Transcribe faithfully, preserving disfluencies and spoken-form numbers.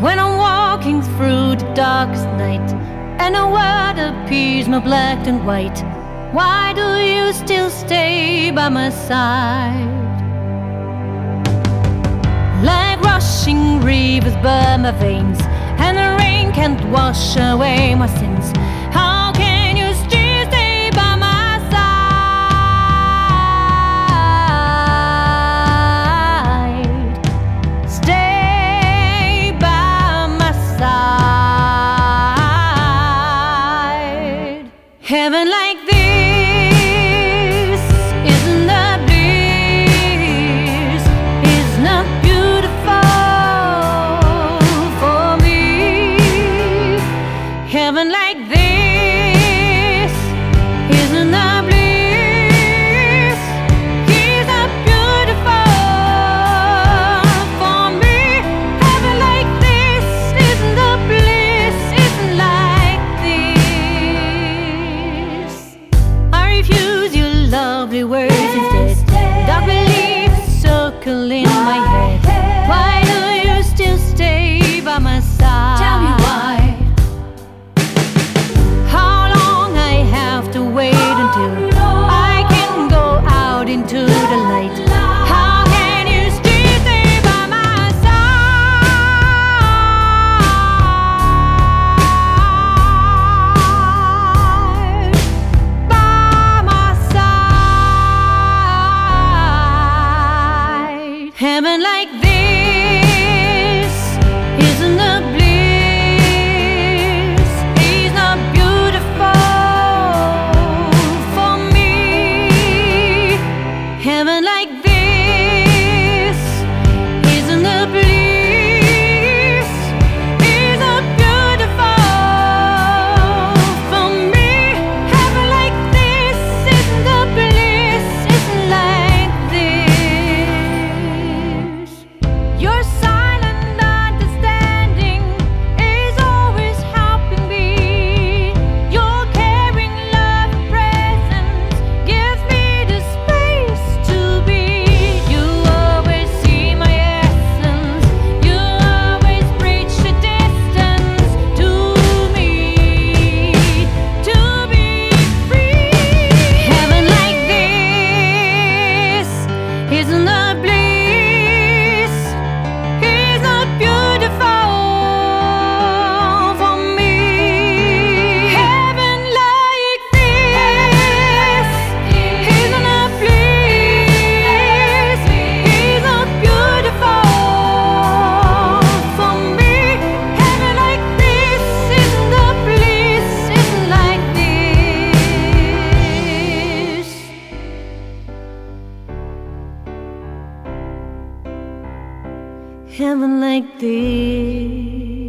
when I'm walking through the darkest night, and a word appears more black than white. Why do you still stay by my side? Like rushing rivers burn my veins, and the rain can't wash away my sins. How can you still stay by my side? Stay by my side. Heaven like this isn't a bliss, is not beautiful for me. Heaven like this isn't a bliss, is not beautiful for me. Heaven like this isn't a bliss, isn't like this. I refuse your lovely words instead. Dark beliefs circle in my head. Why do you still stay by my side? Tell me why. How long I have to wait until I can go out into the light? How can you still stay by my side? By my side. Heaven like this isn't a bliss, is not beautiful for me. Heaven like this isn't a bliss, is not beautiful for me. Heaven like this isn't a bliss, isn't like this. Your silent understanding is always helping me. Your caring love and presence gives me the space to be. You always see my essence. You always bridge the distance to me, to be free. Heaven like this isn't a bliss, is not beautiful for me. Heaven like this isn't a bliss, is not beautiful for me. Heaven like this isn't a bliss, isn't like this. Heaven like this.